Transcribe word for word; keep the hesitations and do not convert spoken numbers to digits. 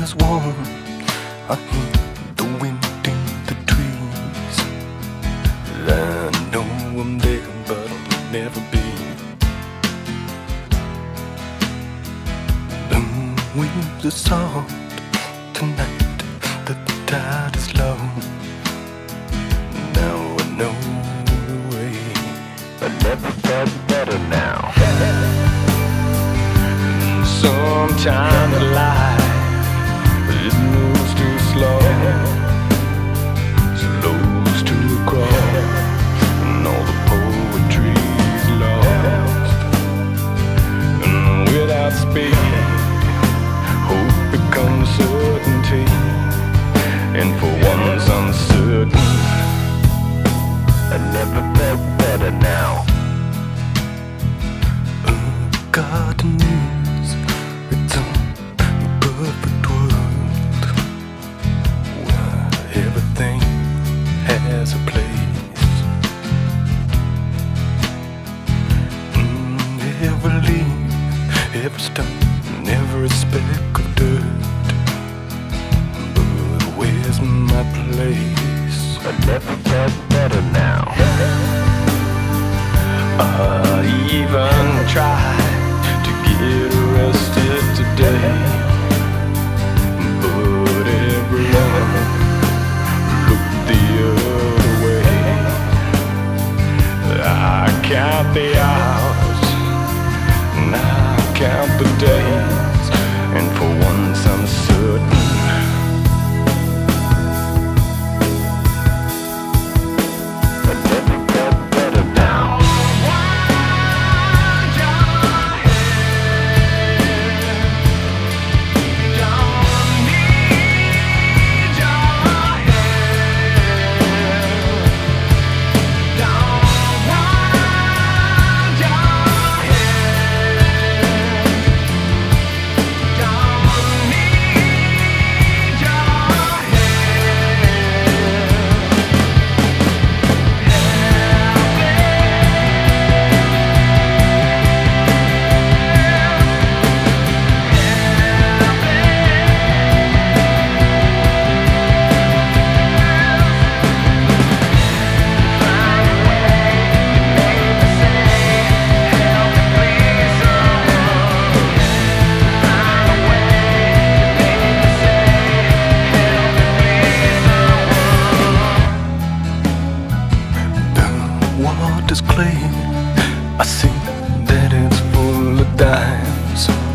is warm. I hear the wind in the trees. I know I'm there, but I'll never be. The waves are soft tonight, the tide is low. Now I know the way. I never felt better now. Sometimes life, it moves too slow, slows to a crawl, and all the poetry's lost. And without speed, hope becomes certainty. And for once I'm certain, I never felt better now. Oh, God knows it's a perfect world where everything has a place. Mm, every leaf, every stone, every speck of dirt. But where's my place? I never felt better now. I even tried to get arrested today, but everyone looked the other way. I count the hours, and I count the days, and for once I'm certain water's clear. I see that it's full of dimes.